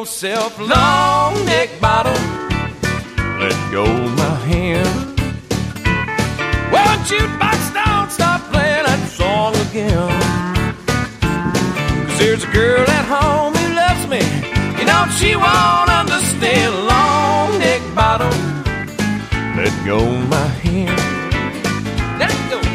yourself, long neck bottom. Let go my hand. Well, jukebox, don't stop playing that song again. 'Cause there's a girl at home who loves me. You know she won't understand, long neck bottom. Let go my hand. Let it go.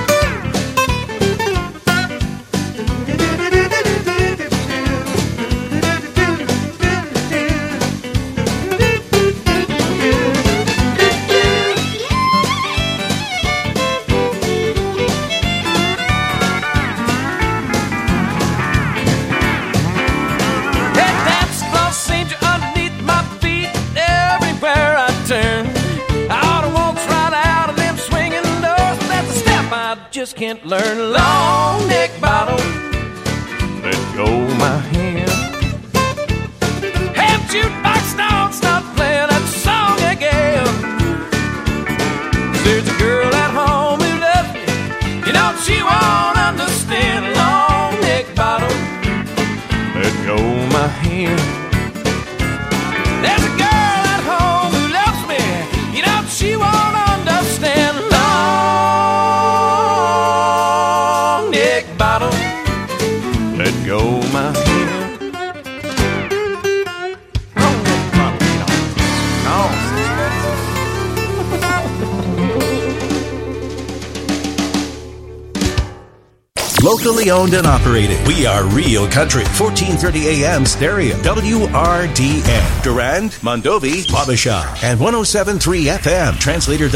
Just can't learn, long neck bottom. Let go my hand. Have jukebox, don't stop playing that song again. There's a girl at home who loves me. You know she won't understand, long neck bottom. Let go my hand. There's a girl at home who loves me. You know she won't understand, let go my hand. Locally owned and operated. We are Real Country. 1430 AM stereo. WRDN. Durand, Mondovi, Wabasha. And 107.3 FM. Translator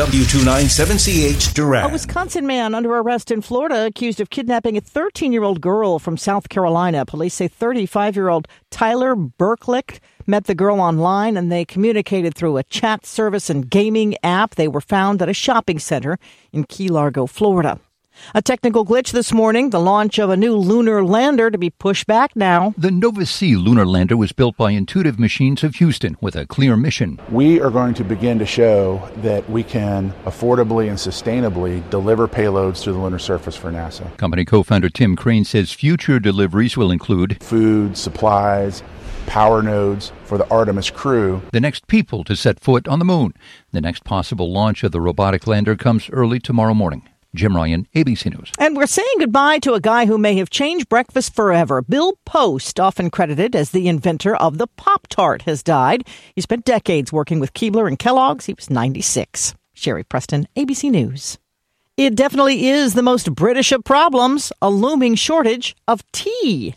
W297CH Durand. A Wisconsin man under arrest in Florida accused of kidnapping a 13-year-old girl from South Carolina. Police say 35-year-old Tyler Berklick met the girl online and they communicated through a chat service and gaming app. They were found at a shopping center in Key Largo, Florida. A technical glitch this morning, the launch of a new lunar lander to be pushed back now. The Nova-C lunar lander was built by Intuitive Machines of Houston with a clear mission. We are going to begin to show that we can affordably and sustainably deliver payloads to the lunar surface for NASA. Company co-founder Tim Crane says future deliveries will include food, supplies, power nodes for the Artemis crew. The next people to set foot on the moon. The next possible launch of the robotic lander comes early tomorrow morning. Jim Ryan, ABC News. And we're saying goodbye to a guy who may have changed breakfast forever. Bill Post, often credited as the inventor of the Pop-Tart, has died. He spent decades working with Keebler and Kellogg's. He was 96. Sherry Preston, ABC News. It definitely is the most British of problems, a looming shortage of tea.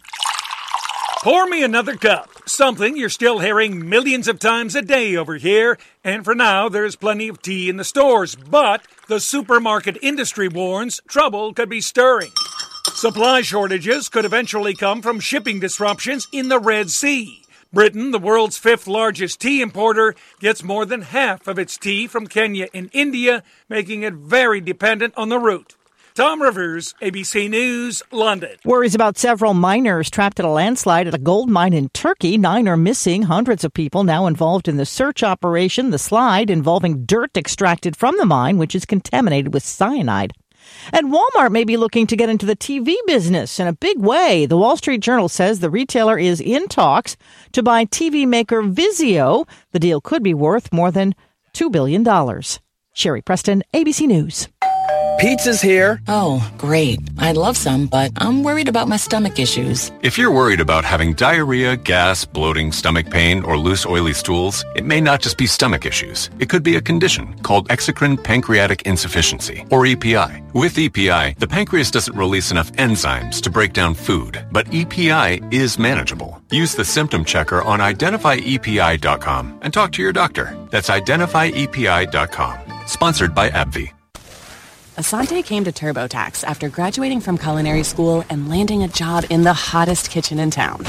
Pour me another cup. Something you're still hearing millions of times a day over here. And for now, there's plenty of tea in the stores. But the supermarket industry warns trouble could be stirring. Supply shortages could eventually come from shipping disruptions in the Red Sea. Britain, the world's fifth largest tea importer, gets more than half of its tea from Kenya and India, making it very dependent on the route. Tom Rivers, ABC News, London. Worries about several miners trapped in a landslide at a gold mine in Turkey. 9 are missing. Hundreds of people now involved in the search operation. The slide involving dirt extracted from the mine, which is contaminated with cyanide. And Walmart may be looking to get into the TV business in a big way. The Wall Street Journal says the retailer is in talks to buy TV maker Vizio. The deal could be worth more than $2 billion. Sherry Preston, ABC News. Pizza's here. Oh, great. I'd love some, but I'm worried about my stomach issues. If you're worried about having diarrhea, gas, bloating, stomach pain, or loose, oily stools, it may not just be stomach issues. It could be a condition called exocrine pancreatic insufficiency, or EPI. With EPI, the pancreas doesn't release enough enzymes to break down food, but EPI is manageable. Use the symptom checker on identifyepi.com and talk to your doctor. That's identifyepi.com. Sponsored by AbbVie. Asante came to TurboTax after graduating from culinary school and landing a job in the hottest kitchen in town.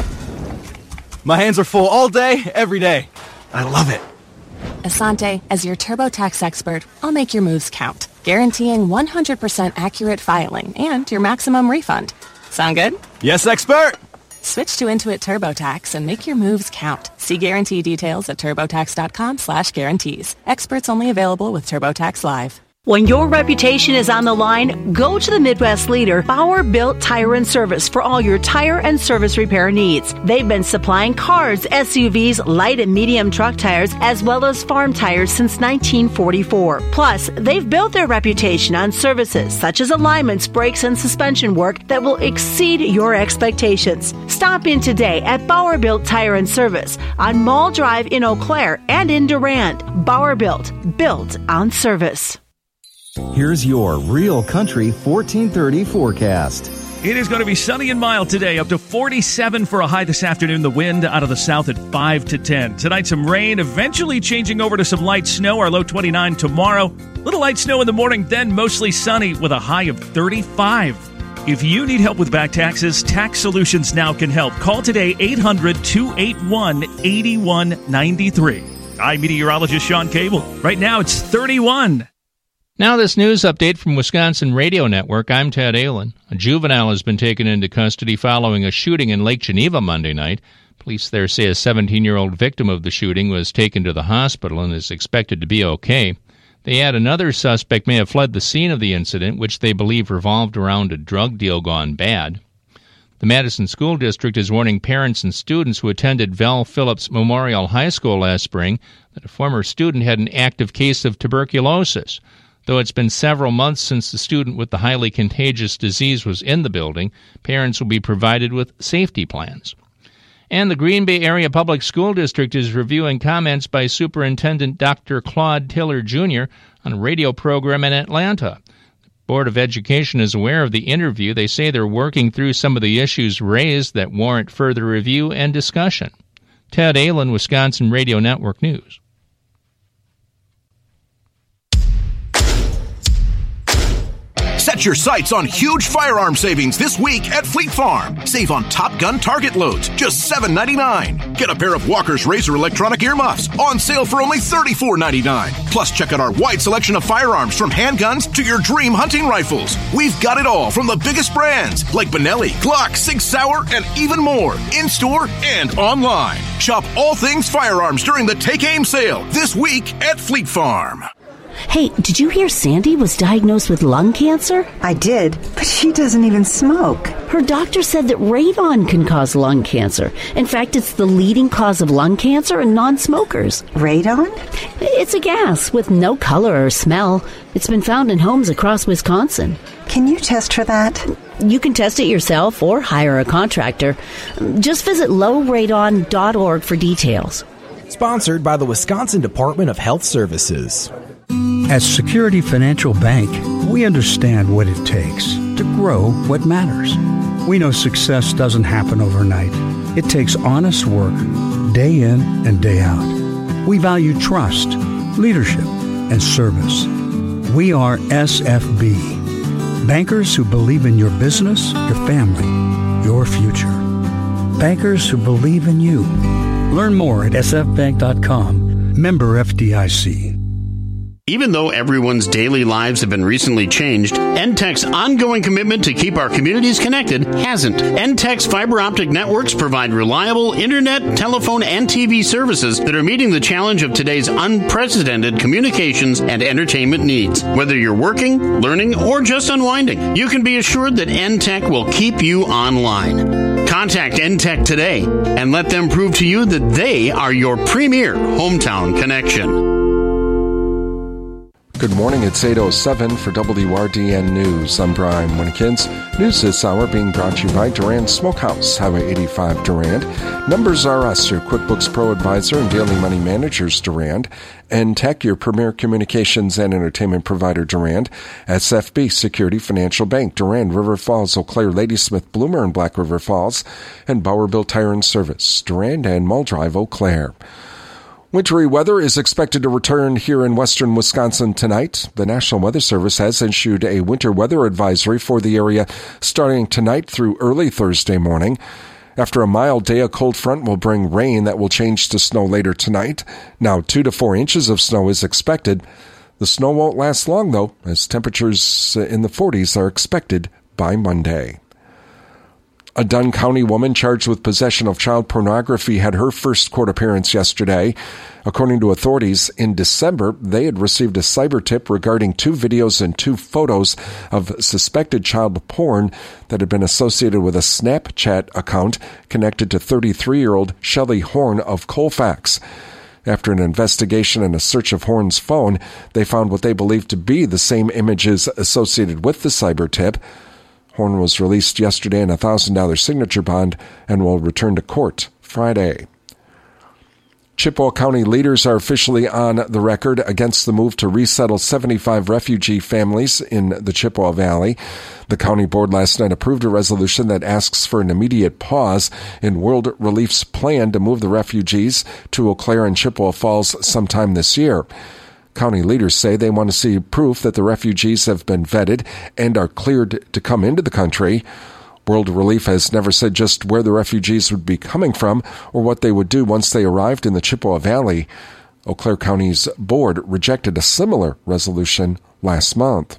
My hands are full all day, every day. I love it. Asante, as your TurboTax expert, I'll make your moves count, guaranteeing 100% accurate filing and your maximum refund. Sound good? Yes, expert! Switch to Intuit TurboTax and make your moves count. See guarantee details at turbotax.com/guarantees. Experts only available with TurboTax Live. When your reputation is on the line, go to the Midwest leader, Bauer Built Tire and Service, for all your tire and service repair needs. They've been supplying cars, SUVs, light and medium truck tires, as well as farm tires since 1944. Plus, they've built their reputation on services such as alignments, brakes, and suspension work that will exceed your expectations. Stop in today at Bauer Built Tire and Service on Mall Drive in Eau Claire and in Durand. Bauer Built on service. Here's your Real Country 1430 forecast. It is going to be sunny and mild today, up to 47 for a high this afternoon. The wind out of the south at 5 to 10. Tonight, some rain, eventually changing over to some light snow. Our low 29 tomorrow. Little light snow in the morning, then mostly sunny with a high of 35. If you need help with back taxes, Tax Solutions Now can help. Call today, 800-281-8193. I'm meteorologist Sean Cable. Right now, it's 31. Now this news update from Wisconsin Radio Network. I'm Ted Allen. A juvenile has been taken into custody following a shooting in Lake Geneva Monday night. Police there say a 17-year-old victim of the shooting was taken to the hospital and is expected to be okay. They add another suspect may have fled the scene of the incident, which they believe revolved around a drug deal gone bad. The Madison School District is warning parents and students who attended Val Phillips Memorial High School last spring that a former student had an active case of tuberculosis. Though it's been several months since the student with the highly contagious disease was in the building, parents will be provided with safety plans. And the Green Bay Area Public School District is reviewing comments by Superintendent Dr. Claude Tiller, Jr. on a radio program in Atlanta. The Board of Education is aware of the interview. They say they're working through some of the issues raised that warrant further review and discussion. Ted Allen, Wisconsin Radio Network News. Set your sights on huge firearm savings this week at Fleet Farm. Save on Top Gun target loads, just $7.99. Get a pair of Walker's Razor electronic earmuffs on sale for only $34.99. Plus, check out our wide selection of firearms from handguns to your dream hunting rifles. We've got it all from the biggest brands like Benelli, Glock, Sig Sauer, and even more. In-store and online. Shop all things firearms during the Take Aim sale this week at Fleet Farm. Hey, did you hear Sandy was diagnosed with lung cancer? I did, but she doesn't even smoke. Her doctor said that radon can cause lung cancer. In fact, it's the leading cause of lung cancer in non-smokers. Radon? It's a gas with no color or smell. It's been found in homes across Wisconsin. Can you test for that? You can test it yourself or hire a contractor. Just visit lowradon.org for details. Sponsored by the Wisconsin Department of Health Services. At Security Financial Bank, we understand what it takes to grow what matters. We know success doesn't happen overnight. It takes honest work, day in and day out. We value trust, leadership, and service. We are SFB, bankers who believe in your business, your family, your future. Bankers who believe in you. Learn more at sfbank.com. Member FDIC. Even though everyone's daily lives have been recently changed, NTEC's ongoing commitment to keep our communities connected hasn't. NTEC's fiber optic networks provide reliable internet, telephone, and TV services that are meeting the challenge of today's unprecedented communications and entertainment needs. Whether you're working, learning, or just unwinding, you can be assured that NTEC will keep you online. Contact NTEC today and let them prove to you that they are your premier hometown connection. Good morning, it's 8:07 for WRDN News. I'm Brian Winnekins. News this hour being brought to you by Durand Smokehouse, Highway 85 Durand. Numbers R Us, your QuickBooks Pro Advisor and Daily Money Managers Durand. NTEC, your premier communications and entertainment provider Durand. SFB, Security Financial Bank, Durand, River Falls, Eau Claire, Ladysmith, Bloomer, and Black River Falls. And Bauer Built Tire and Service, Durand and Mull Drive, Eau Claire. Wintry weather is expected to return here in western Wisconsin tonight. The National Weather Service has issued a winter weather advisory for the area starting tonight through early Thursday morning. After a mild day, a cold front will bring rain that will change to snow later tonight. Now 2 to 4 inches of snow is expected. The snow won't last long, though, as temperatures in the 40s are expected by Monday. A Dunn County woman charged with possession of child pornography had her first court appearance yesterday. According to authorities, in December, they had received a cyber tip regarding 2 videos and 2 photos of suspected child porn that had been associated with a Snapchat account connected to 33-year-old Shelley Horn of Colfax. After an investigation and a search of Horn's phone, they found what they believed to be the same images associated with the cyber tip. Horn was released yesterday in a $1,000 signature bond and will return to court Friday. Chippewa County leaders are officially on the record against the move to resettle 75 refugee families in the Chippewa Valley. The county board last night approved a resolution that asks for an immediate pause in World Relief's plan to move the refugees to Eau Claire and Chippewa Falls sometime this year. County leaders say they want to see proof that the refugees have been vetted and are cleared to come into the country. World Relief has never said just where the refugees would be coming from or what they would do once they arrived in the Chippewa Valley. Eau Claire County's board rejected a similar resolution last month.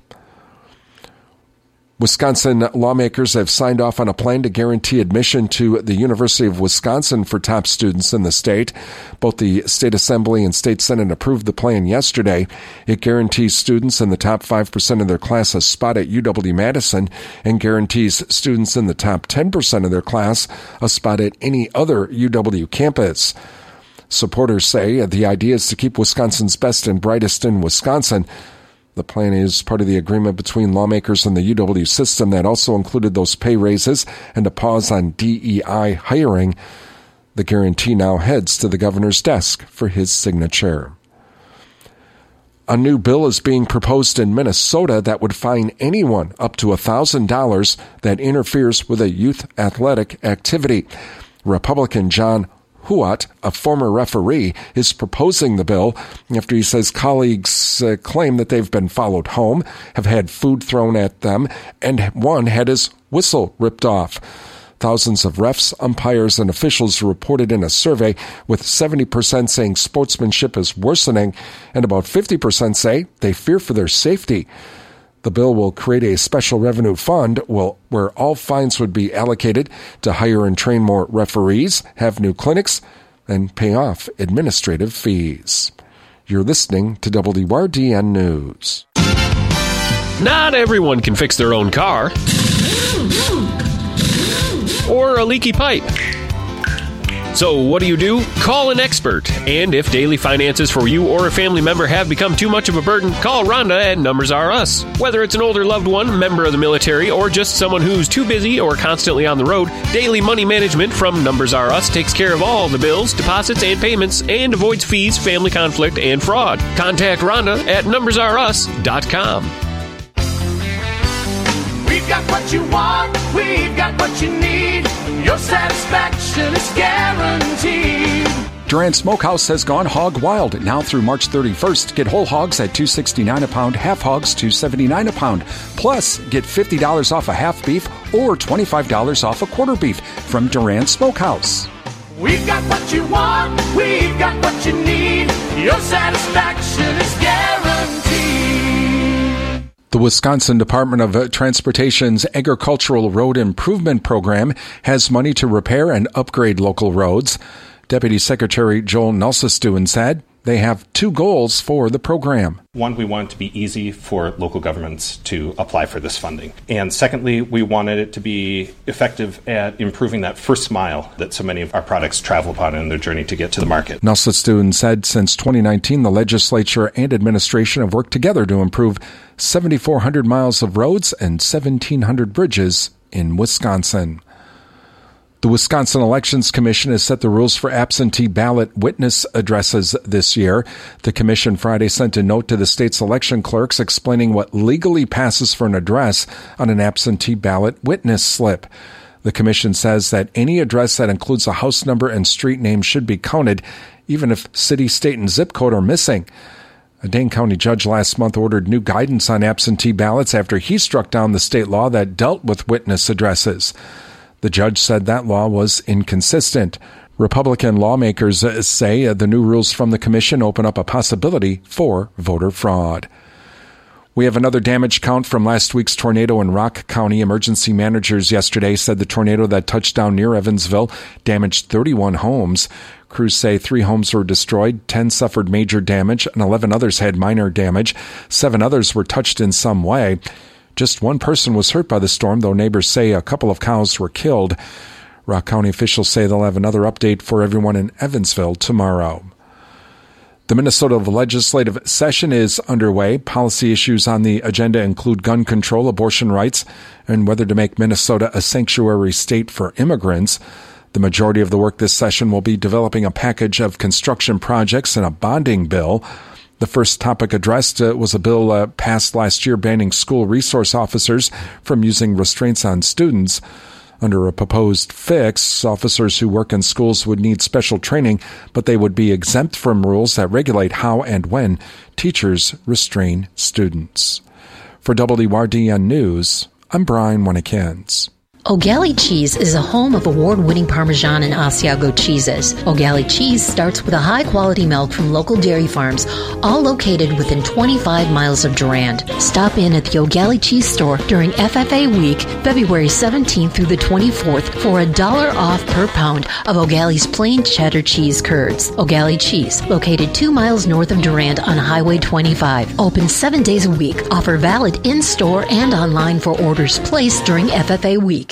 Wisconsin lawmakers have signed off on a plan to guarantee admission to the University of Wisconsin for top students in the state. Both the State Assembly and State Senate approved the plan yesterday. It guarantees students in the top 5% of their class a spot at UW-Madison and guarantees students in the top 10% of their class a spot at any other UW campus. Supporters say the idea is to keep Wisconsin's best and brightest in Wisconsin. The plan is part of the agreement between lawmakers and the UW system that also included those pay raises and a pause on DEI hiring. The guarantee now heads to the governor's desk for his signature. A new bill is being proposed in Minnesota that would fine anyone up to $1,000 that interferes with a youth athletic activity. Republican John Huot, a former referee, is proposing the bill after he says colleagues claim that they've been followed home, have had food thrown at them, and one had his whistle ripped off. Thousands of refs, umpires, and officials reported in a survey, with 70% saying sportsmanship is worsening, and about 50% say they fear for their safety. The bill will create a special revenue fund where all fines would be allocated to hire and train more referees, have new clinics, and pay off administrative fees. You're listening to WRDN News. Not everyone can fix their own car or a leaky pipe. So what do? Call an expert. And if daily finances for you or a family member have become too much of a burden, call Rhonda at Numbers R Us. Whether it's an older loved one, member of the military, or just someone who's too busy or constantly on the road, Daily Money Management from Numbers R Us takes care of all the bills, deposits, and payments and avoids fees, family conflict, and fraud. Contact Rhonda at numbersrus.com. We've got what you want, we've got what you need. Your satisfaction is guaranteed. Durant Smokehouse has gone hog wild. Now through March 31st, get whole hogs at $2.69 a pound, half hogs $2.79 a pound. Plus, get $50 off a half beef or $25 off a quarter beef from Durant Smokehouse. We've got what you want, we've got what you need. Your satisfaction is guaranteed. The Wisconsin Department of Transportation's Agricultural Road Improvement Program has money to repair and upgrade local roads. Deputy Secretary Joel Nelsestuen said they have 2 goals for the program. One, we want it to be easy for local governments to apply for this funding. And secondly, we wanted it to be effective at improving that first mile that so many of our products travel upon in their journey to get to the market. Nelsestuen said since 2019, the legislature and administration have worked together to improve 7,400 miles of roads and 1,700 bridges in Wisconsin. The Wisconsin Elections Commission has set the rules for absentee ballot witness addresses this year. The commission Friday sent a note to the state's election clerks explaining what legally passes for an address on an absentee ballot witness slip. The commission says that any address that includes a house number and street name should be counted, even if city, state, and zip code are missing. A Dane County judge last month ordered new guidance on absentee ballots after he struck down the state law that dealt with witness addresses. The judge said that law was inconsistent. Republican lawmakers say the new rules from the commission open up a possibility for voter fraud. We have another damage count from last week's tornado in Rock County. Emergency managers yesterday said the tornado that touched down near Evansville damaged 31 homes. Crews say 3 homes were destroyed, 10 suffered major damage, and 11 others had minor damage. 7 others were touched in some way. Just 1 person was hurt by the storm, though neighbors say a couple of cows were killed. Rock County officials say they'll have another update for everyone in Evansville tomorrow. The Minnesota legislative session is underway. Policy issues on the agenda include gun control, abortion rights, and whether to make Minnesota a sanctuary state for immigrants. The majority of the work this session will be developing a package of construction projects and a bonding bill. The first topic addressed was a bill passed last year banning school resource officers from using restraints on students. Under a proposed fix, officers who work in schools would need special training, but they would be exempt from rules that regulate how and when teachers restrain students. For WRDN News, I'm Brian Winnikins. O'Galley Cheese is a home of award-winning Parmesan and Asiago cheeses. O'Galley Cheese starts with a high-quality milk from local dairy farms, all located within 25 miles of Durand. Stop in at the O'Galley Cheese store during FFA Week, February 17th through the 24th, for $1 off per pound of O'Galley's plain cheddar cheese curds. O'Galley Cheese, located 2 miles north of Durand on Highway 25. Open 7 days a week. Offer valid in-store and online for orders placed during FFA Week.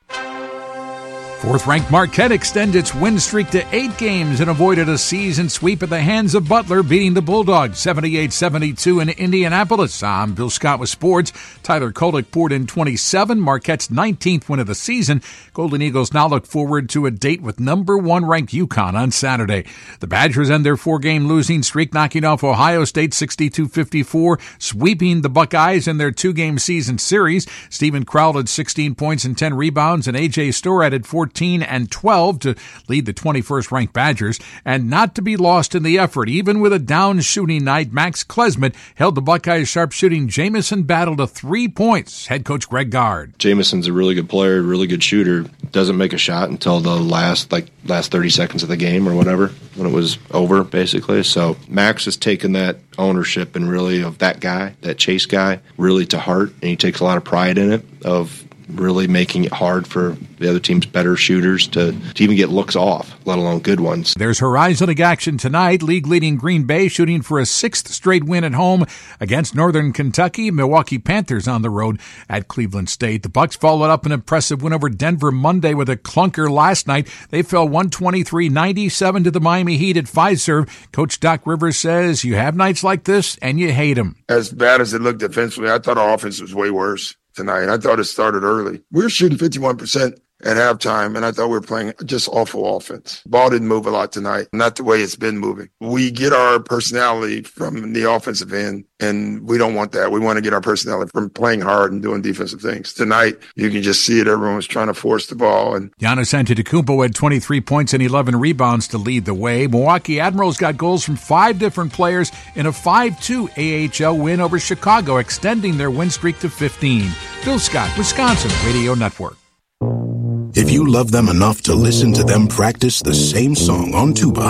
Fourth-ranked Marquette extended its win streak to 8 games and avoided a season sweep at the hands of Butler, beating the Bulldogs 78-72 in Indianapolis. I'm Bill Scott with sports. Tyler Kolek poured in 27, Marquette's 19th win of the season. Golden Eagles now look forward to a date with number 1 ranked UConn on Saturday. The Badgers end their 4-game losing streak, knocking off Ohio State 62-54, sweeping the Buckeyes in their 2-game season series. Stephen Crowell had 16 points and 10 rebounds, and A.J. Storr added 14 and 12 to lead the 21st-ranked Badgers. And not to be lost in the effort, even with a down shooting night, Max Klesmit held the Buckeyes sharpshooting Jamison Battle to 3 points. Head coach Greg Gard. Jamison's a really good player, really good shooter. Doesn't make a shot until the last 30 seconds of the game or whatever, when it was over, basically. So Max has taken that ownership and really of that guy, that Chase guy, really to heart, and he takes a lot of pride in it, of really making it hard for the other team's better shooters to even get looks off, let alone good ones. There's Horizon League action tonight. League-leading Green Bay shooting for a 6th straight win at home against Northern Kentucky. Milwaukee Panthers on the road at Cleveland State. The Bucks followed up an impressive win over Denver Monday with a clunker last night. They fell 123-97 to the Miami Heat at Fiserv. Coach Doc Rivers says you have nights like this and you hate them. As bad as it looked defensively, I thought our offense was way worse tonight. I thought it started early. We were shooting 51% at halftime, and I thought we were playing just awful offense. Ball didn't move a lot tonight, not the way it's been moving. We get our personality from the offensive end, and we don't want that. We want to get our personality from playing hard and doing defensive things. Tonight, you can just see it. Everyone was trying to force the ball. And Giannis Antetokounmpo had 23 points and 11 rebounds to lead the way. Milwaukee Admirals got goals from 5 different players in a 5-2 AHL win over Chicago, extending their win streak to 15. Bill Scott, Wisconsin Radio Network. If you love them enough to listen to them practice the same song on tuba,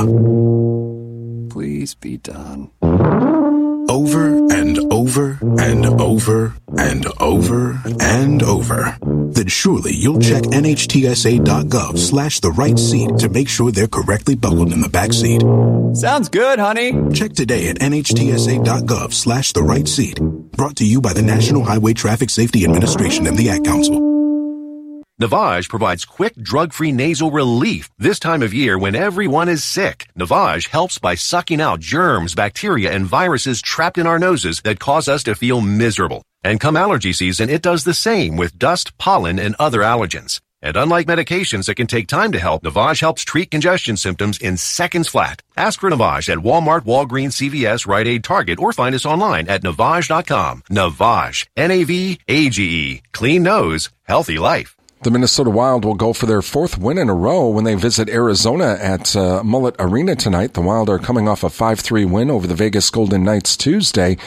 please be done. Over and over and over and over and over, then surely you'll check NHTSA.gov/the right seat to make sure they're correctly buckled in the back seat. Sounds good, honey. Check today at NHTSA.gov/the right seat. Brought to you by the National Highway Traffic Safety Administration and the Ad Council. Navage provides quick, drug-free nasal relief this time of year when everyone is sick. Navage helps by sucking out germs, bacteria, and viruses trapped in our noses that cause us to feel miserable. And come allergy season, it does the same with dust, pollen, and other allergens. And unlike medications that can take time to help, Navage helps treat congestion symptoms in seconds flat. Ask for Navage at Walmart, Walgreens, CVS, Rite Aid, Target, or find us online at Navage.com. Navage. N-A-V-A-G-E. Clean nose, healthy life. The Minnesota Wild will go for their 4th win in a row when they visit Arizona at Mullet Arena tonight. The Wild are coming off a 5-3 win over the Vegas Golden Knights Tuesday.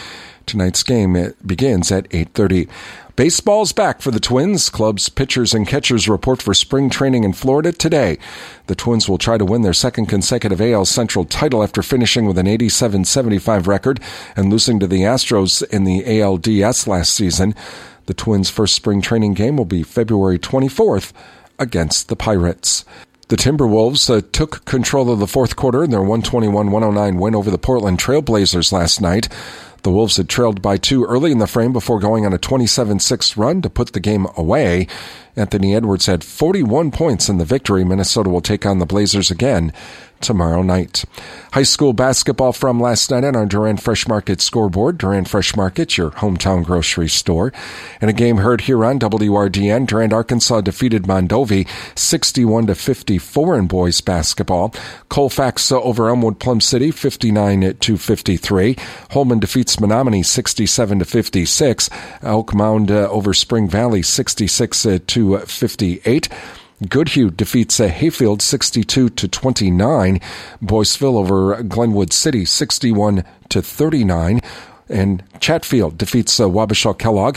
Tonight's game begins at 8:30. Baseball's back for the Twins. Clubs, pitchers, and catchers report for spring training in Florida today. The Twins will try to win their second consecutive AL Central title after finishing with an 87-75 record and losing to the Astros in the ALDS last season. The Twins' first spring training game will be February 24th against the Pirates. The Timberwolves took control of the fourth quarter in their 121-109 win over the Portland Trail Blazers last night. The Wolves had trailed by 2 early in the frame before going on a 27-6 run to put the game away. Anthony Edwards had 41 points in the victory. Minnesota will take on the Blazers again tomorrow night. High school basketball from last night on our Durand Fresh Market scoreboard. Durand Fresh Market, your hometown grocery store. In a game heard here on WRDN, Durand, Arkansas defeated Mondovi 61-54 in boys basketball. Colfax over Elmwood Plum City 59-53. Holman defeats Menominee 67-56. Elk Mound over Spring Valley 66-58. Goodhue defeats Hayfield 62-29. Boyceville over Glenwood City 61-39. And Chatfield defeats Wabasha Kellogg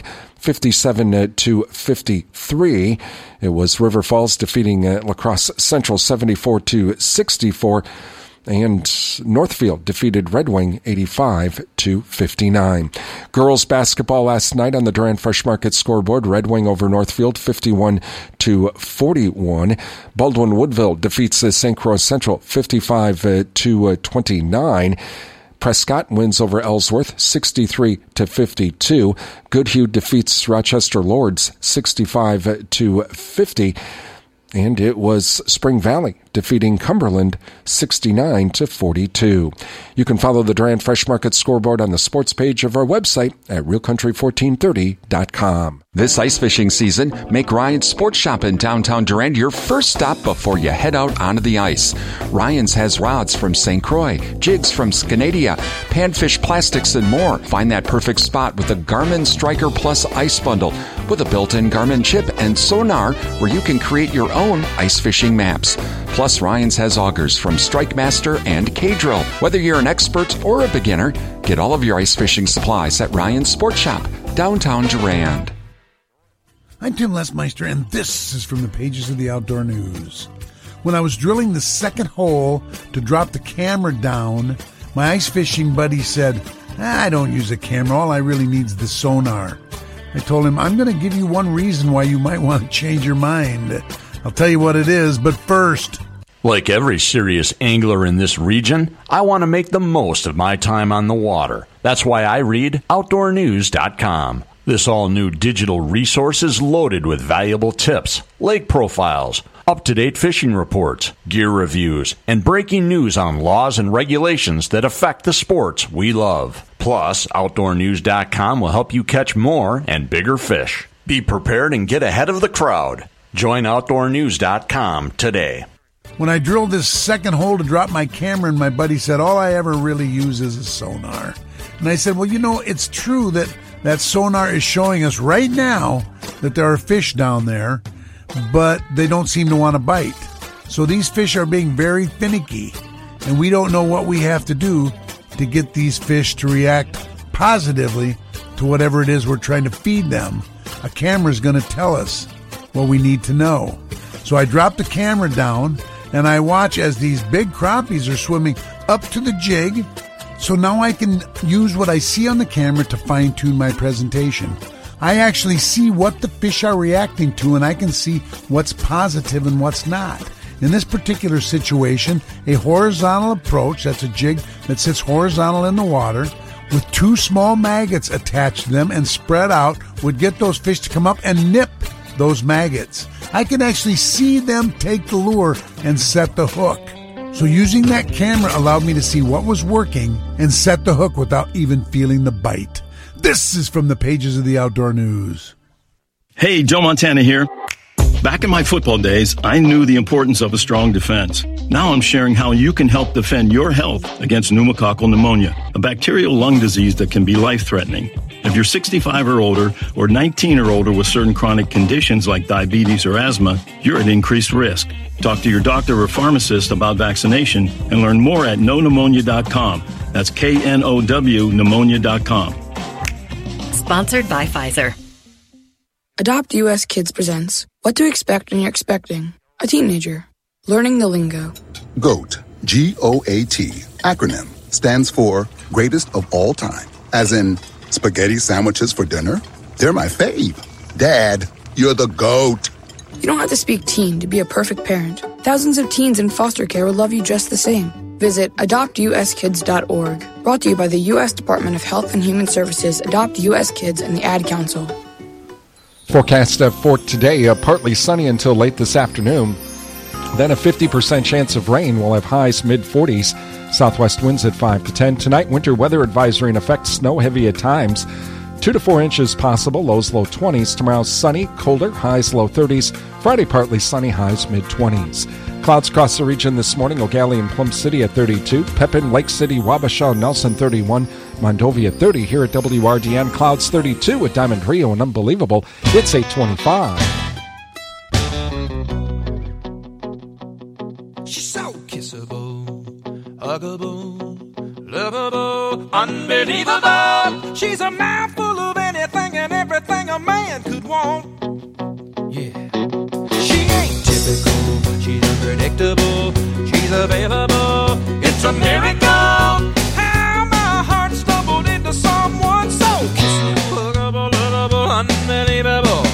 57-53. It was River Falls defeating La Crosse Central 74-64. And Northfield defeated Red Wing 85-59. Girls basketball last night on the Durand Fresh Market scoreboard. Red Wing over Northfield 51-41. Baldwin Woodville defeats St. Croix Central 55-29. Prescott wins over Ellsworth 63-52. Goodhue defeats Rochester Lords 65-50. And it was Spring Valley defeating Cumberland 69-42. You can follow the Durand Fresh Market scoreboard on the sports page of our website at realcountry1430.com. This ice fishing season, make Ryan's Sports Shop in downtown Durand your first stop before you head out onto the ice. Ryan's has rods from St. Croix, jigs from Scandia, panfish plastics, and more. Find that perfect spot with the Garmin Striker Plus Ice Bundle with a built-in Garmin chip and sonar where you can create your own ice fishing maps. Plus, Ryan's has augers from Strike Master and K-Drill. Whether you're an expert or a beginner, get all of your ice fishing supplies at Ryan's Sports Shop, downtown Durand. I'm Tim Lesmeister, and this is from the pages of the Outdoor News. When I was drilling the second hole to drop the camera down, my ice fishing buddy said, I don't use a camera, all I really need is the sonar. I told him, I'm going to give you one reason why you might want to change your mind. I'll tell you what it is, but first... Like every serious angler in this region, I want to make the most of my time on the water. That's why I read OutdoorNews.com. This all-new digital resource is loaded with valuable tips, lake profiles, up-to-date fishing reports, gear reviews, and breaking news on laws and regulations that affect the sports we love. Plus, OutdoorNews.com will help you catch more and bigger fish. Be prepared and get ahead of the crowd. Join OutdoorNews.com today. When I drilled this second hole to drop my camera, and my buddy said, all I ever really use is a sonar. And I said, well, you know, it's true that sonar is showing us right now that there are fish down there, but they don't seem to want to bite. So these fish are being very finicky, and we don't know what we have to do to get these fish to react positively to whatever it is we're trying to feed them. A camera is going to tell us what we need to know. So I drop the camera down, and I watch as these big crappies are swimming up to the jig. So now I can use what I see on the camera to fine-tune my presentation. I actually see what the fish are reacting to, and I can see what's positive and what's not. In this particular situation, a horizontal approach, that's a jig that sits horizontal in the water, with 2 small maggots attached to them and spread out, would get those fish to come up and nip those maggots. I can actually see them take the lure and set the hook. So using that camera allowed me to see what was working and set the hook without even feeling the bite. This is from the pages of the Outdoor News. Hey, Joe Montana here. Back in my football days, I knew the importance of a strong defense. Now I'm sharing how you can help defend your health against pneumococcal pneumonia, a bacterial lung disease that can be life-threatening. If you're 65 or older, or 19 or older with certain chronic conditions like diabetes or asthma, you're at increased risk. Talk to your doctor or pharmacist about vaccination and learn more at knowpneumonia.com. That's KNOW pneumonia.com. Sponsored by Pfizer. Adopt US Kids presents What to Expect When You're Expecting a Teenager. Learning the lingo. GOAT, G-O-A-T, acronym, stands for Greatest of All Time. As in, spaghetti sandwiches for dinner? They're my fave. Dad, you're the GOAT. You don't have to speak teen to be a perfect parent. Thousands of teens in foster care will love you just the same. Visit adoptuskids.org. Brought to you by the U.S. Department of Health and Human Services, Adopt U.S. Kids, and the Ad Council. Forecast for today, partly sunny until late this afternoon. Then a 50% chance of rain. We'll have highs mid-40s. Southwest winds at 5 to 10. Tonight, winter weather advisory in effect. Snow heavy at times. 2 to 4 inches possible. Lows low 20s. Tomorrow sunny, colder. Highs low 30s. Friday partly sunny. Highs mid-20s. Clouds across the region this morning. O'Galley and Plum City at 32. Pepin, Lake City, Wabasha, Nelson 31. Mondovi at 30. Here at WRDN, clouds 32 at Diamond Rio and Unbelievable. It's 8:25. She's so kissable, huggable, lovable, unbelievable. She's a mouthful of anything and everything a man could want. Yeah. She ain't typical, she's unpredictable, she's available. It's a miracle how my heart stumbled into someone so kissable, huggable, lovable, unbelievable.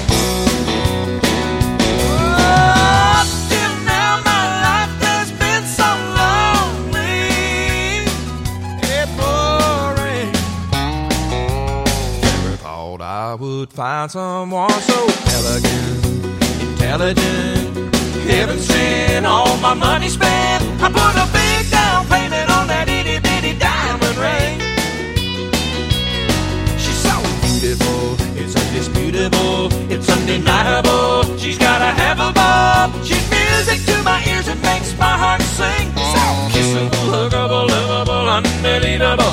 I would find someone so elegant, intelligent, heaven sent, all my money spent. I put a big down payment on that itty bitty diamond ring. She's so beautiful, it's undisputable, it's undeniable. She's got a have a bob. She's music to my ears and makes my heart sing. So kissable, huggable, lovable, unbelievable.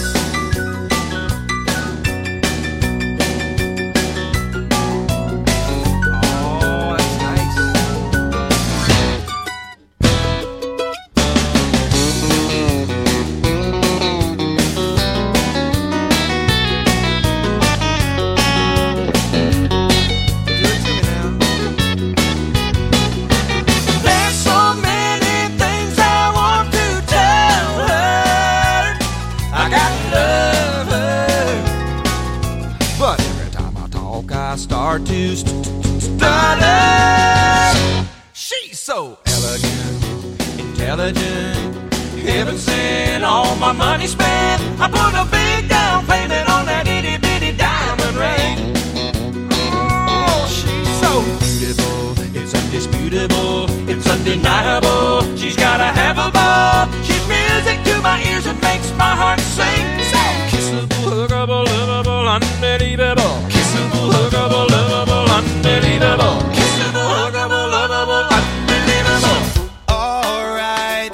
Start to stutter. She's so elegant, intelligent, heaven sent, all my money spent. I put a big down payment on that itty bitty diamond ring. Oh, she's so beautiful, it's undisputable, it's undeniable. She's got a have a bob. She's music to my ears and makes my heart sing. So kissable, huggable, lovable, unbelievable. Kissable, huggable, lovable, unbelievable. Kissable, huggable, lovable, unbelievable. Alright,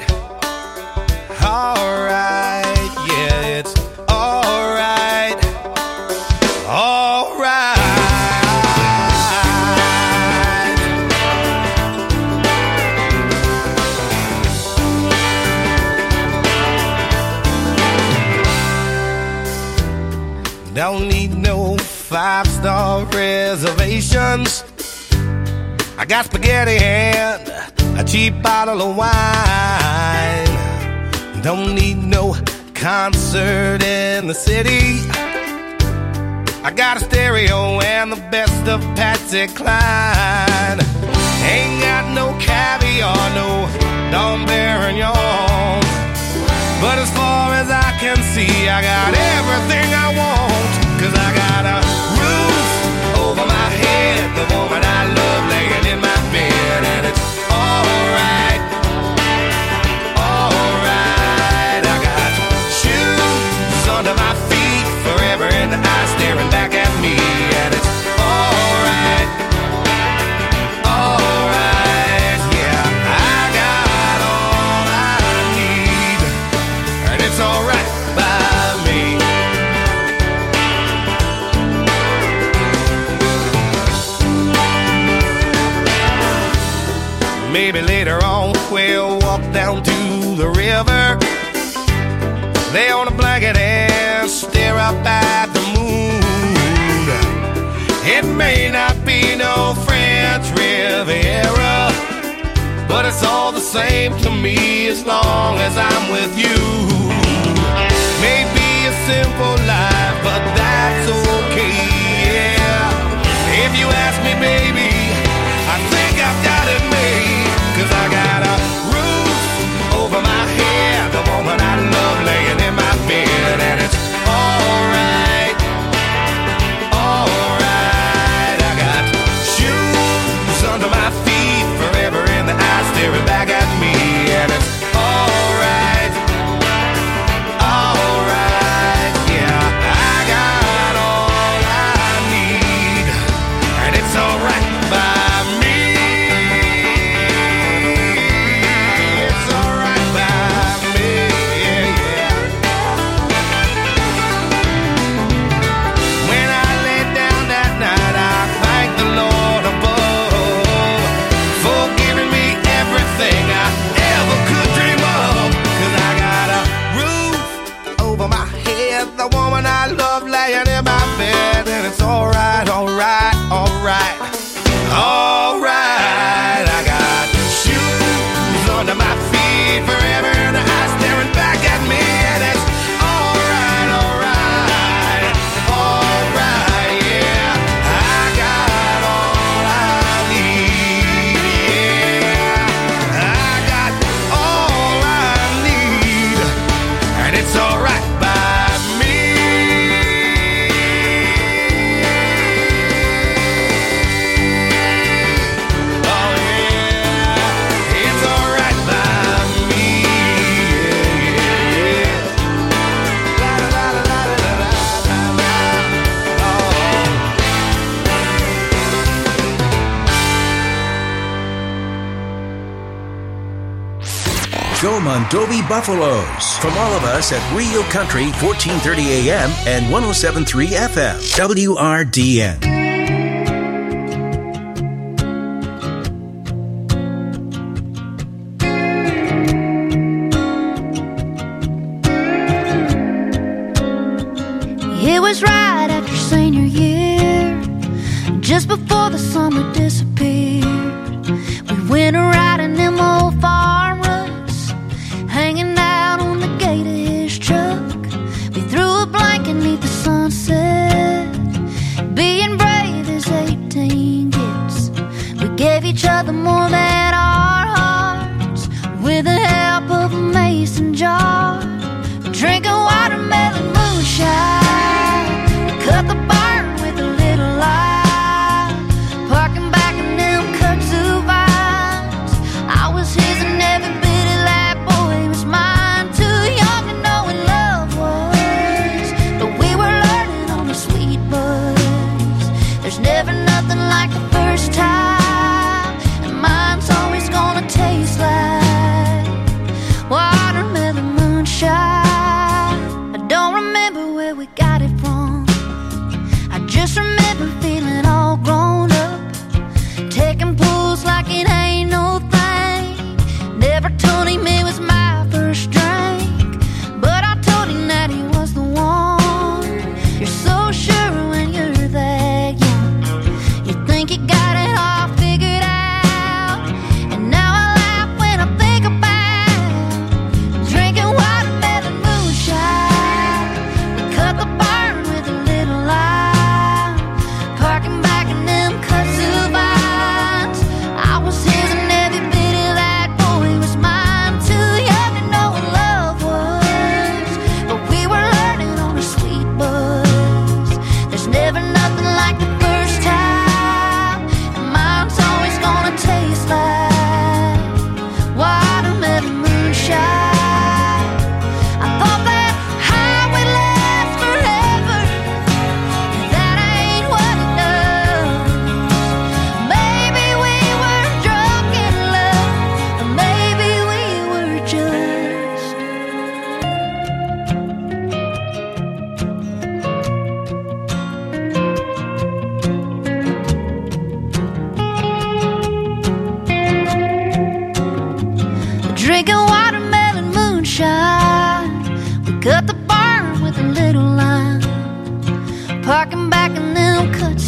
alright, yeah, it's alright, alright. Don't need no 5-star reservations. I got spaghetti and a cheap bottle of wine. Don't need no concert in the city. I got a stereo and the best of Patsy Cline. Ain't got no caviar, no Dom Perignon. But as far as I can see, I got everything I want. 'Cause I got a roof over my head, the woman I love laying in my bed, and it's alright, alright. I got shoes under my feet, forever in the eye staring back at me, and it's alright, alright. Yeah, I got all I need, and it's alright by me. Maybe later on we'll walk down to the river, lay on a blanket and stare up at the moon. It may not be no French Riviera, but it's all the same to me as long as I'm with you. Maybe a simple life, but that's okay, yeah. If you ask me, baby, I think I've got it made, 'cause I got a roof over my head, the woman I love laying in my bed, and it's alright, alright. I got shoes under my feet, forever in the eyes staring back at me, and it's alright, alright, yeah. I got all I need, and it's alright by me. It's alright by me, yeah, yeah. When I lay down that night, I thank the Lord above for giving me everything I ever could dream of. 'Cause I got a roof over my head, the woman I love laying in my bed, and it's alright, alright, alright, alright. I got shoes under my feet, forever in the eyes staring back at me, and it's alright, alright, alright, yeah. I got all I need, yeah. I got all I need, and it's alright by me. Oh yeah, it's alright by me, yeah, yeah. La la la la la la la la. Go Mondovi Buffaloes. From all of us at Rio Country, 1430 AM and 107.3 FM. WRDN. It was right after senior year, just before the summer disappeared. We went riding them old farm ruts, hanging out on the gate of his truck. We threw a blanket neath the sunset, being brave as 18 gets. We gave each other more than our hearts, with the help of a mason jar, drinking watermelon moonshine. We cut the barn with a little light, parking back in them kudzu vines. I was his and every bit of that boy was mine. Too young to know what love was, but we were learning on the sweet buzz. There's never nothing like the first time, and mine's always gonna taste like watermelon moonshine. I don't remember where we got it from, I just remember feeling all grown up, taking pulls like it ain't no thing. Never told him it was my first drink, but I told him that he was the one. You're so sure when you're that young, you think you got it all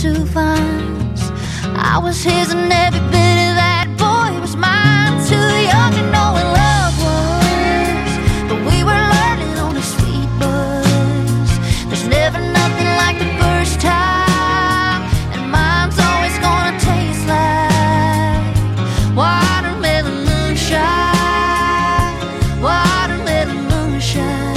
two vines. I was his and every bit of that boy was mine. Too young to know what love was, but we were learning on a sweet buzz. There's never nothing like the first time, and mine's always gonna taste like watermelon moonshine, watermelon moonshine.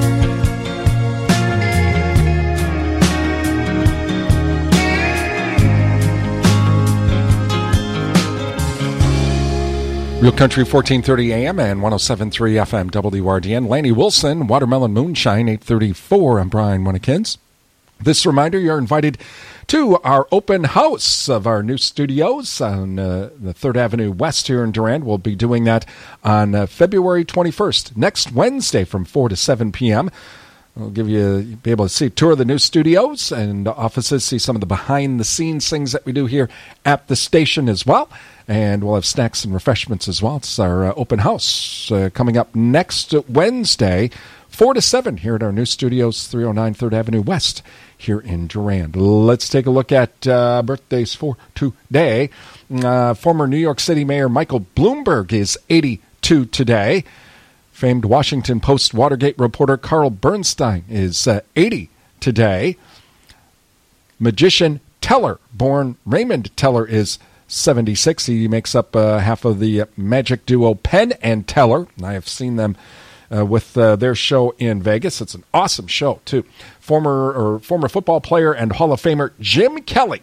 Real Country 1430 AM and 107.3 FM WRDN. Lanny Wilson, Watermelon Moonshine, 834. I'm Brian Winnekins. This reminder, you're invited to our open house of our new studios on the 3rd Avenue West here in Durand. We'll be doing that on February 21st, next Wednesday from 4 to 7 p.m. We'll be able to see a tour of the new studios and offices, see some of the behind-the-scenes things that we do here at the station as well. And we'll have snacks and refreshments as well. It's our open house coming up next Wednesday, 4 to 7 here at our new studios, 309 3rd Avenue West here in Durand. Let's take a look at birthdays for today. Former New York City Mayor Michael Bloomberg is 82 today. Famed Washington Post Watergate reporter Carl Bernstein is 80 today. Magician Teller, born Raymond Teller, is 76. He makes up half of the magic duo Penn and Teller. I have seen them with their show in Vegas. It's an awesome show, too. Former football player and Hall of Famer Jim Kelly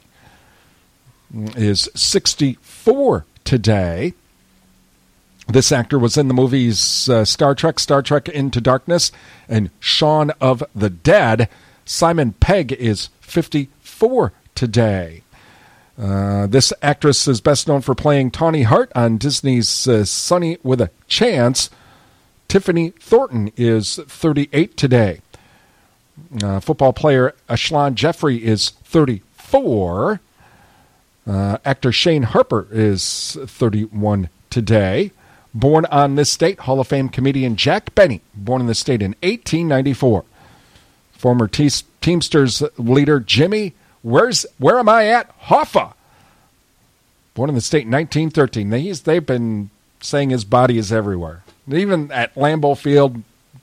is 64 today. This actor was in the movies Star Trek Into Darkness, and Shaun of the Dead. Simon Pegg is 54 today. This actress is best known for playing Tawny Hart on Disney's Sunny with a Chance. Tiffany Thornton is 38 today. Football player Ashlan Jeffrey is 34. Actor Shane Harper is 31 today. Born on this date, Hall of Fame comedian Jack Benny, born in the state in 1894. Former Teamsters leader Jimmy Where Am I At? Hoffa, born in the state in 1913. They've been saying his body is everywhere. Even at Lambeau Field,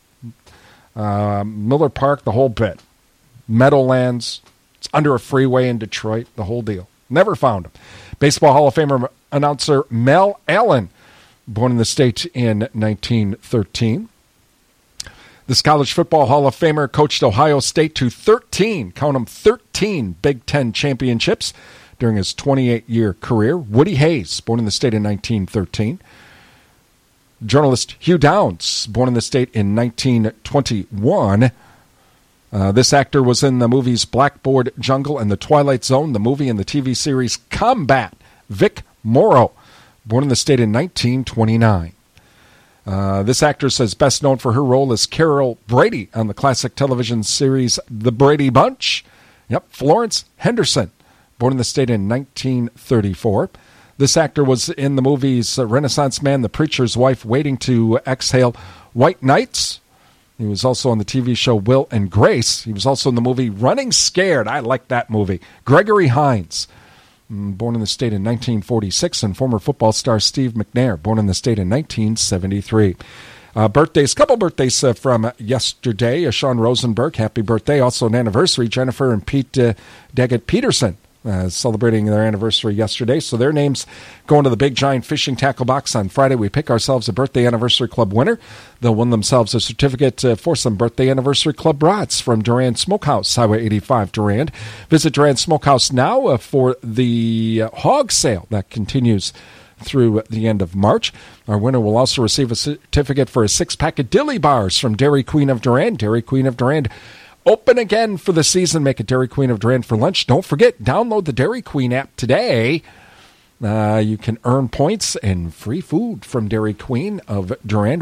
Miller Park, the whole bit. Meadowlands, it's under a freeway in Detroit, the whole deal. Never found him. Baseball Hall of Famer announcer Mel Allen, born in the state in 1913. This College Football Hall of Famer coached Ohio State to 13, count them, 13 Big Ten championships during his 28-year career. Woody Hayes, born in the state in 1913. Journalist Hugh Downs, born in the state in 1921. This actor was in the movies Blackboard Jungle and The Twilight Zone, the movie and the TV series Combat. Vic Morrow, born in the state in 1929. This actress is best known for her role as Carol Brady on the classic television series The Brady Bunch. Yep, Florence Henderson, born in the state in 1934. This actor was in the movies Renaissance Man, The Preacher's Wife, Waiting to Exhale, White Nights. He was also on the TV show Will and Grace. He was also in the movie Running Scared. I like that movie. Gregory Hines, born in the state in 1946, and former football star Steve McNair, born in the state in 1973. Birthdays, couple birthdays from yesterday. Sean Rosenberg, happy birthday. Also an anniversary, Jennifer and Pete Daggett Peterson, celebrating their anniversary yesterday. So their names going to the Big Giant Fishing Tackle Box on Friday. We pick ourselves a Birthday Anniversary Club winner. They'll win themselves a certificate for some Birthday Anniversary Club brats from Durand Smokehouse, Highway 85 Durand. Visit Durand Smokehouse now for the hog sale that continues through the end of March. Our winner will also receive a certificate for a 6-pack of Dilly Bars from Dairy Queen of Durand. Dairy Queen of Durand, open again for the season. Make a Dairy Queen of Durand for lunch. Don't forget, download the Dairy Queen app today. You can earn points and free food from Dairy Queen of Durand with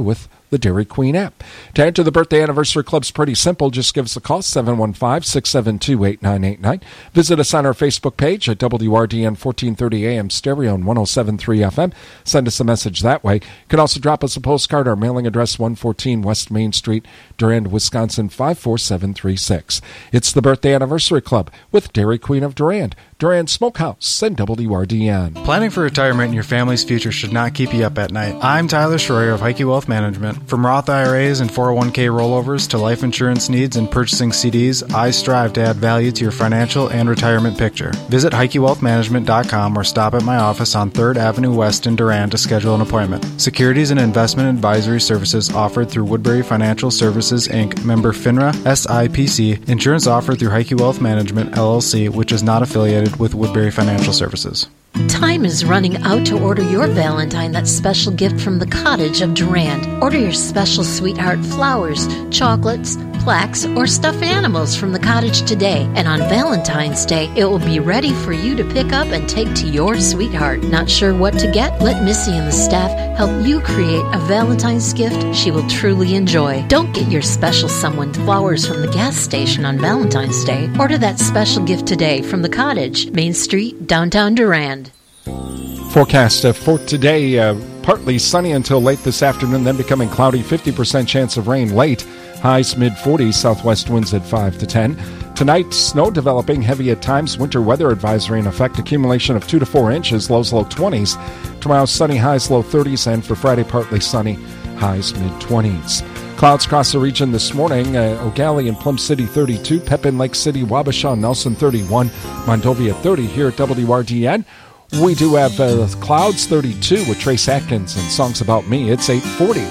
the Dairy Queen app. To enter the Birthday Anniversary Club's pretty simple. Just give us a call, 715-672-8989. Visit us on our Facebook page at WRDN 1430 AM Stereo and 107.3 FM. Send us a message that way. You can also drop us a postcard. Our mailing address, 114 West Main Street, Durand, Wisconsin, 54736. It's the Birthday Anniversary Club with Dairy Queen of Durand, Durand Smokehouse, and WRDN. Planning for retirement and your family's future should not keep you up at night. I'm Tyler Schroyer of Heike Wealth Management. From Roth IRAs and 401k rollovers to life insurance needs and purchasing CDs, I strive to add value to your financial and retirement picture. Visit HeikeWealthManagement.com or stop at my office on 3rd Avenue West in Durand to schedule an appointment. Securities and investment advisory services offered through Woodbury Financial Services, Inc., member FINRA, SIPC. Insurance offered through Heike Wealth Management, LLC, which is not affiliated with Woodbury Financial Services. Time is running out to order your Valentine that special gift from the Cottage of Durand. Order your special sweetheart flowers, chocolates, plaques, or stuffed animals from the Cottage today. And on Valentine's Day, it will be ready for you to pick up and take to your sweetheart. Not sure what to get? Let Missy and the staff help you create a Valentine's gift she will truly enjoy. Don't get your special someone flowers from the gas station on Valentine's Day. Order that special gift today from the Cottage, Main Street, downtown Durand. Forecast for today, partly sunny until late this afternoon, then becoming cloudy, 50% chance of rain late. Highs mid-40s, southwest winds at 5 to 10. Tonight, snow developing, heavy at times, winter weather advisory in effect, accumulation of 2 to 4 inches, lows low 20s. Tomorrow, sunny highs low 30s, and for Friday, partly sunny, highs mid-20s. Clouds across the region this morning, O'Galley and Plum City 32, Pepin, Lake City, Wabasha, Nelson 31, Monrovia 30 here at WRDN. We do have Clouds 32 with Trace Atkins and Songs About Me. It's 8:40.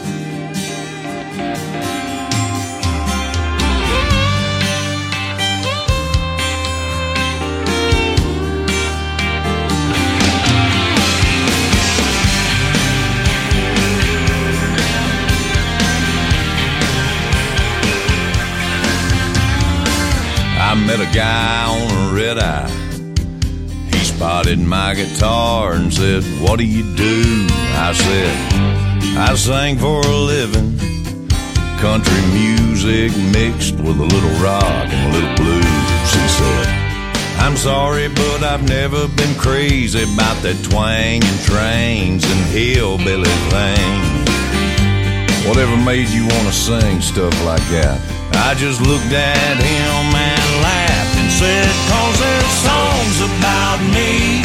I met a guy on a red eye. He spotted my guitar and said, "What do you do?" I said, "I sing for a living, country music mixed with a little rock and a little blues." He said, "I'm sorry, but I've never been crazy about that twang and trains and hillbilly thing. Whatever made you want to sing stuff like that?" I just looked at him and laughed and said, "'Cause there's songs about me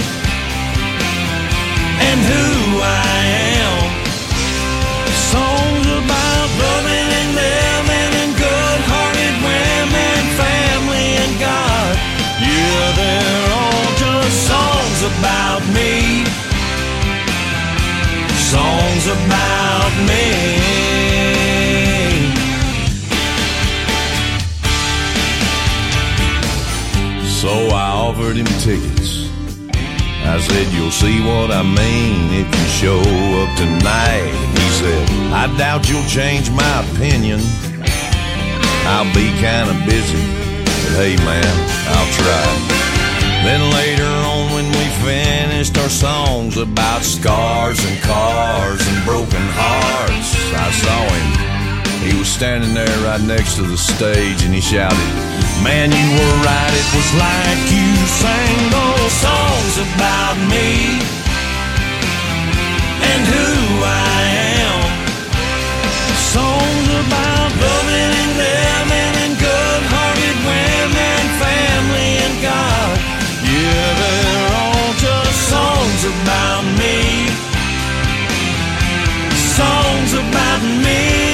and who I am. Songs about loving and living and good-hearted women, family and God. Yeah, they're all just songs about me. Songs about me." So I offered him tickets. I said, "You'll see what I mean if you show up tonight." He said, "I doubt you'll change my opinion. I'll be kind of busy, but hey man, I'll try." Then later on when we finished our songs about scars and cars and broken hearts, I saw him. He was standing there right next to the stage and he shouted, "Man, you were right, it was like you sang those songs about me and who I am. Songs about loving and living and good-hearted women, family and God. Yeah, they're all just songs about me. Songs about me."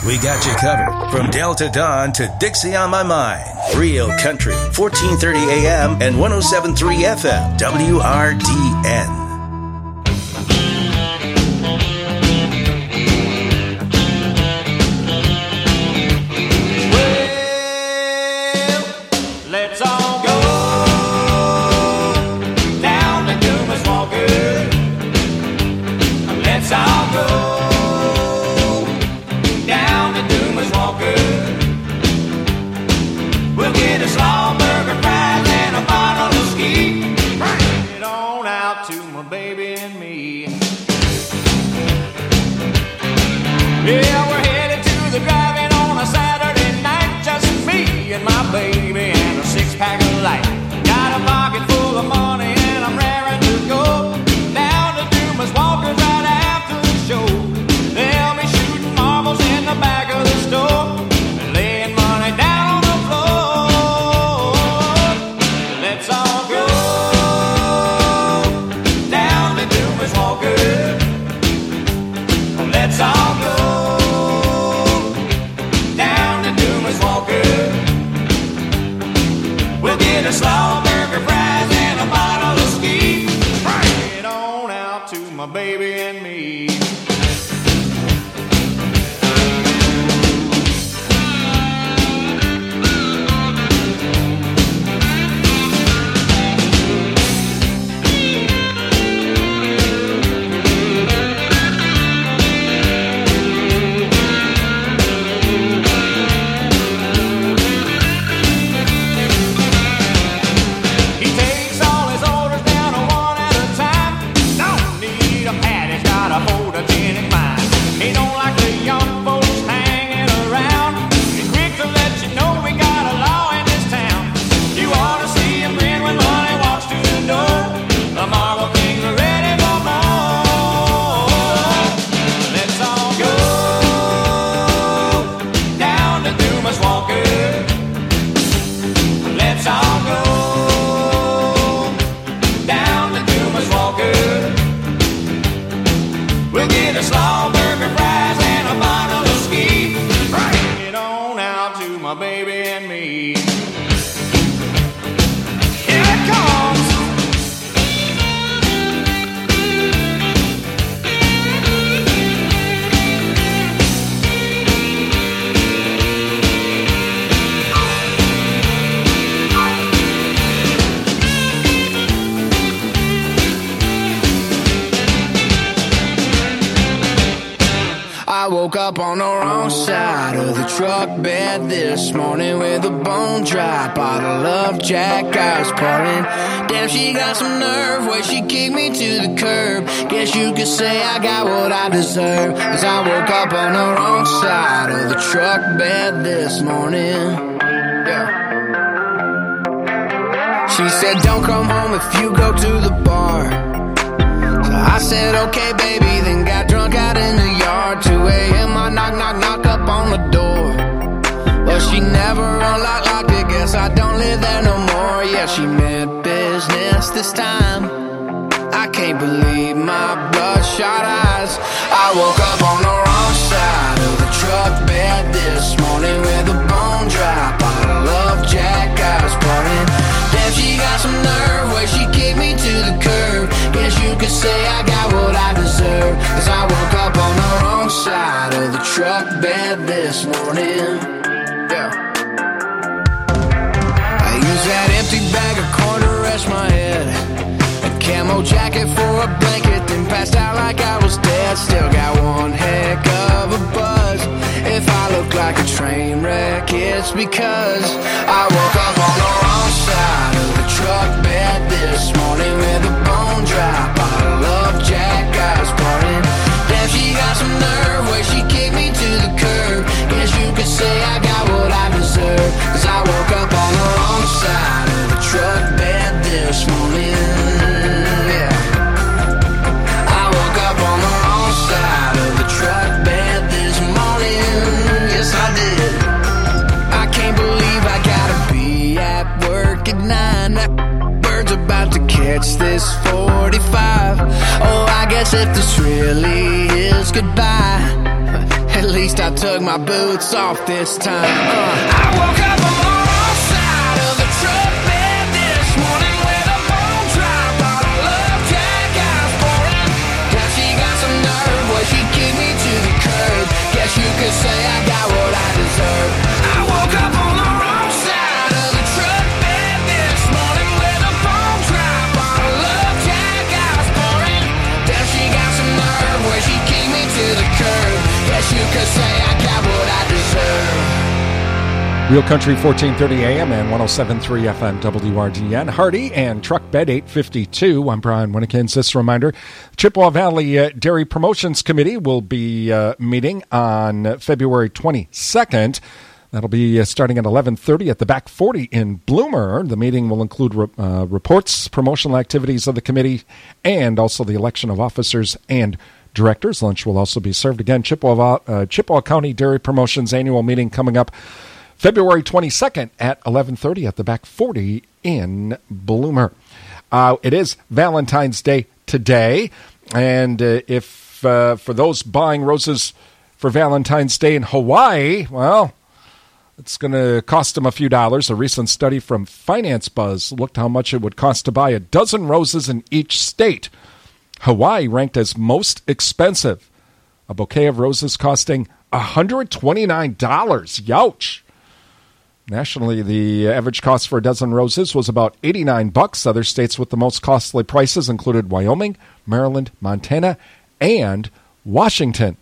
We got you covered from Delta Dawn to Dixie on My Mind. Real Country, 1430 AM and 107.3 FM, WRDN. Woke up on the wrong side of the truck bed this morning with a bone dry bottle of Jack I was pouring. Damn, she got some nerve where she kicked me to the curb. Guess you could say I got what I deserve, 'cause I woke up on the wrong side of the truck bed this morning. Yeah. She said don't come home if you go to the bar. So I said okay baby, then got drunk out in the yard. 2 a.m. I knock, knock, knock up on the door. Well, she never unlocked it, guess I don't live there no more. Yeah, she meant business this time. I can't believe my bloodshot eyes. I woke up on the wrong side of the truck bed this morning with a bone dry bottle of Jack I was pouring. Damn, she got some nerve where she kicked me to the curb. Guess you could say I got what I deserve, 'cause I woke up on the wrong side of the truck bed this morning. Yeah. I used that empty bag of corn to rest my head, a camo jacket for a blanket, then passed out like I was dead. Still got one heck of a buzz. If I look like a train wreck, it's because I woke up on the wrong side of the truck bed this morning with a bone dry bottle of Jack I was pouring. Damn, she got some nerve where she kicked me to the curb. Guess you could say I got what I deserve, 'cause I woke up on the wrong side of the truck bed this morning. Yeah. I woke up on the wrong side of the truck bed this morning. Yes, I did. I can't believe I gotta be at work at 9. That bird's about to catch this 45. Oh, I guess if this really is goodbye, at least I took my boots off this time. I woke up on the wrong side of the truck bed this morning with a bone dry bottle of Jack I was pouring. Now she got some nerve, well she kicked me to the curb. Guess you could say I got what I deserve. I woke up on the wrong side of the truck bed this morning with a bone dry bottle of Jack I was pouring. Now she got some nerve, well she kicked me to the curb. Guess you could say I got what I deserve. Real Country 1430 AM and 107.3 FM WRDN. Hardy and Truck Bed 852. I'm Brian Winnekins. This reminder, Chippewa Valley Dairy Promotions Committee will be meeting on February 22nd. That'll be starting at 11:30 at the Back 40 in Bloomer. The meeting will include reports, promotional activities of the committee, and also the election of officers and directors. Lunch will also be served. Again, Chippewa County Dairy Promotions annual meeting coming up February 22nd at 11:30 at the Back 40 in Bloomer. It is Valentine's Day today, and if for those buying roses for Valentine's Day in Hawaii, well, it's going to cost them a few dollars. A recent study from Finance Buzz looked how much it would cost to buy a dozen roses in each state. Hawaii ranked as most expensive. A bouquet of roses costing $129. Youch! Nationally, the average cost for a dozen roses was about $89. Other states with the most costly prices included Wyoming, Maryland, Montana, and Washington.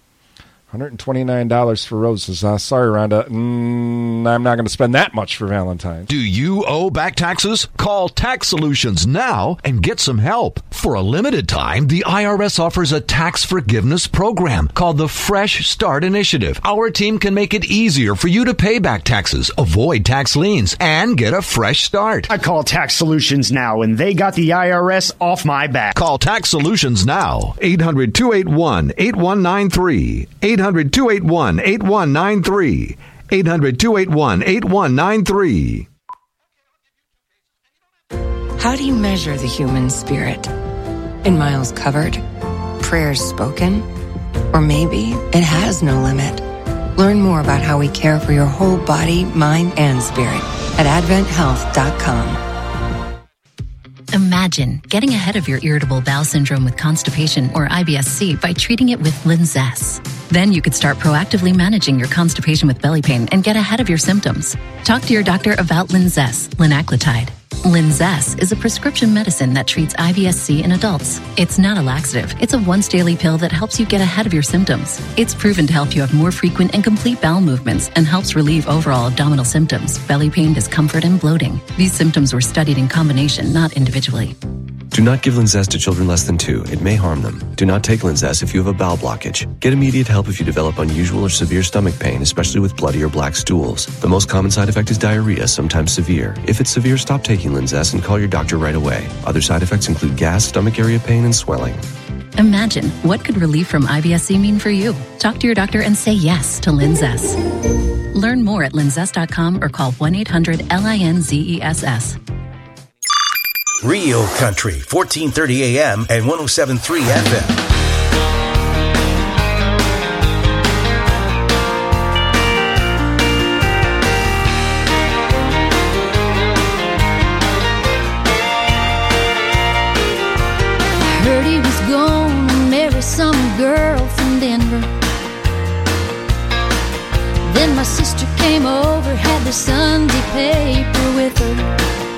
$129 for roses. Sorry, Rhonda. I'm not going to spend that much for Valentine's. Do you owe back taxes? Call Tax Solutions now and get some help. For a limited time, the IRS offers a tax forgiveness program called the Fresh Start Initiative. Our team can make it easier for you to pay back taxes, avoid tax liens, and get a fresh start. I call Tax Solutions now, and they got the IRS off my back. Call Tax Solutions now. 800-281-8193. 800-281-8193. 800-281-8193. How do you measure the human spirit? In miles covered? Prayers spoken? Or maybe it has no limit. Learn more about how we care for your whole body, mind, and spirit at AdventHealth.com. Imagine getting ahead of your irritable bowel syndrome with constipation or IBS-C by treating it with Linzess. Then you could start proactively managing your constipation with belly pain and get ahead of your symptoms. Talk to your doctor about Linzess, linaclotide. Linzess is a prescription medicine that treats IBS-C in adults. It's not a laxative. It's a once-daily pill that helps you get ahead of your symptoms. It's proven to help you have more frequent and complete bowel movements and helps relieve overall abdominal symptoms, belly pain, discomfort, and bloating. These symptoms were studied in combination, not individually. Do not give Linzess to children less than 2. It may harm them. Do not take Linzess if you have a bowel blockage. Get immediate help if you develop unusual or severe stomach pain, especially with bloody or black stools. The most common side effect is diarrhea, sometimes severe. If it's severe, stop taking Linzess and call your doctor right away. Other side effects include gas, stomach area pain, and swelling. Imagine, what could relief from IBS-C mean for you? Talk to your doctor and say yes to Linzess. Learn more at linzess.com or call 1-800-LINZESS. Real Country, 1430 AM and 107.3 FM. Heard he was gonna marry some girl from Denver. Then my sister came over, had the Sunday paper with her.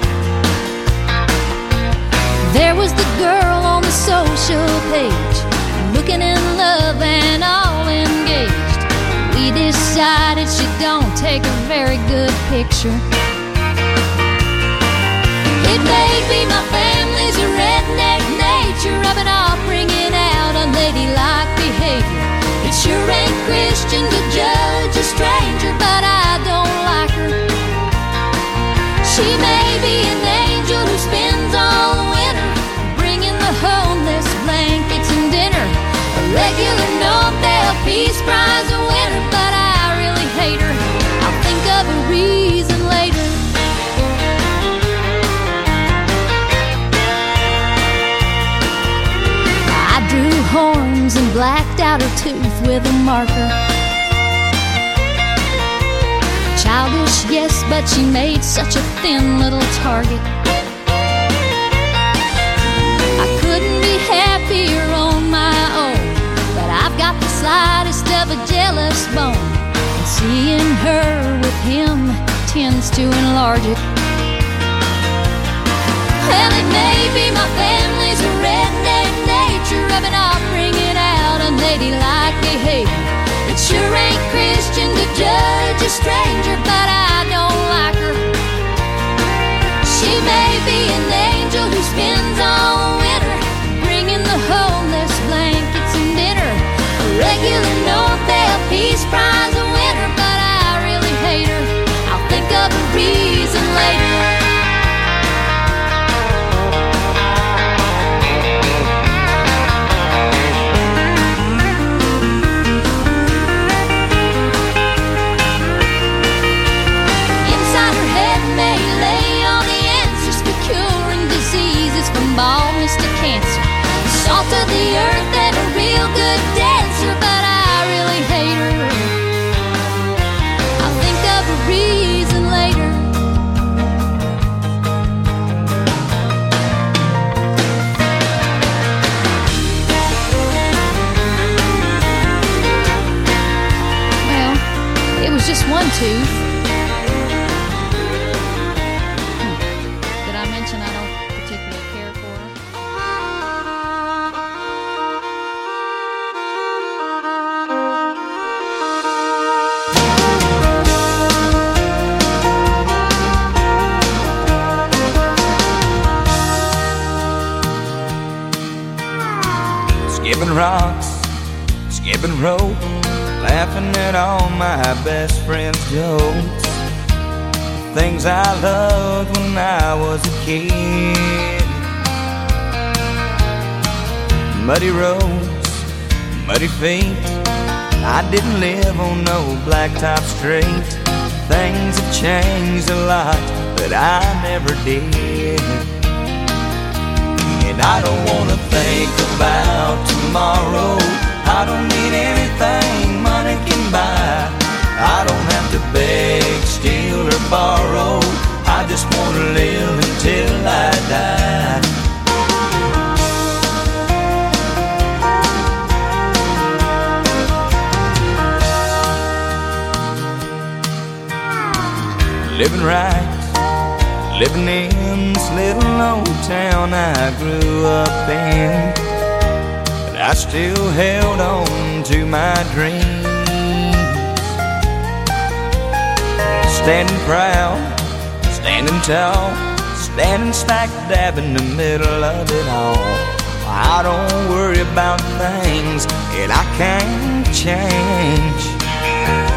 There was the girl on the social page, looking in love and all engaged. We decided she don't take a very good picture. It may be my family's a redneck nature of it all, bringing out unladylike behavior. It sure ain't Christian to judge a stranger, but I don't like her. She may be an angel who spends all the winter bringing the homeless blankets and dinner. A regular Nobel Peace Prize winner, but I really hate her. I'll think of a reason later. I drew horns and blacked out her tooth with a marker. Childish, yes, but she made such a thin little target. I couldn't be happier on my own, but I've got the slightest of a jealous bone, and seeing her with him tends to enlarge it. Well, it may be my family's a redneck nature, rubbing off, bringing out unladylike behavior. It sure ain't Christian to judge a stranger, but I don't like her. She may be an angel who spends all winter bringing the homeless blankets and dinner. A regular Nobel Peace Prize winner, but I really hate her. I'll think of a reason later. Baldness to cancer, salt of the earth and a real good dancer, but I really hate her. I'll think of a reason later. Well, it was just one tooth. Did I mention I don't particularly care for her? Skipping rocks, skipping rope, laughing at all my best friends' jokes. Things I loved when I was a kid. Muddy roads, muddy feet. I didn't live on no blacktop street. Things have changed a lot, but I never did. And I don't wanna think about tomorrow. I don't need anything money can buy. I don't have to beg, steal, or borrow. I just wanna live until I die. Living right, living in this little old town I grew up in, but I still held on to my dreams. Standing proud, standing tall, standing smack dab in the middle of it all. I don't worry about things that I can't change.